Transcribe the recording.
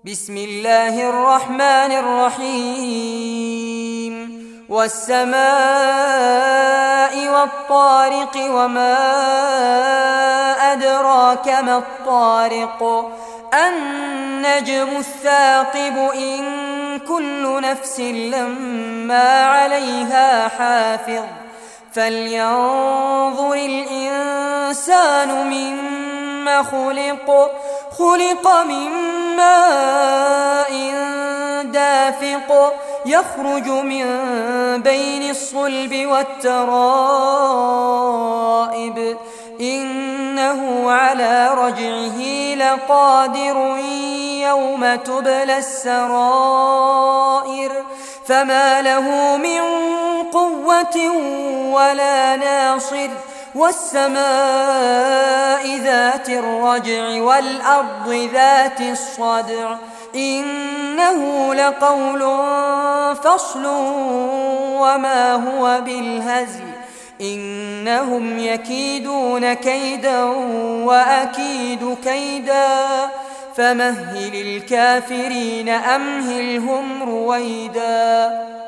بسم الله الرحمن الرحيم والسماء والطارق وما أدراك ما الطارق النجم الثاقب إن كل نفس لما عليها حافظ فلينظر الإنسان مما خلق من ماء دافق يخرج من بين الصلب والترائب إنه على رجعه لقادر يوم تبلى السرائر فما له من قوة ولا ناصر والسماء ذات الرجع والأرض ذات الصدع إنه لقول فصل وما هو بالهزل إنهم يكيدون كيدا وأكيد كيدا فمهل الكافرين أمهلهم رويدا.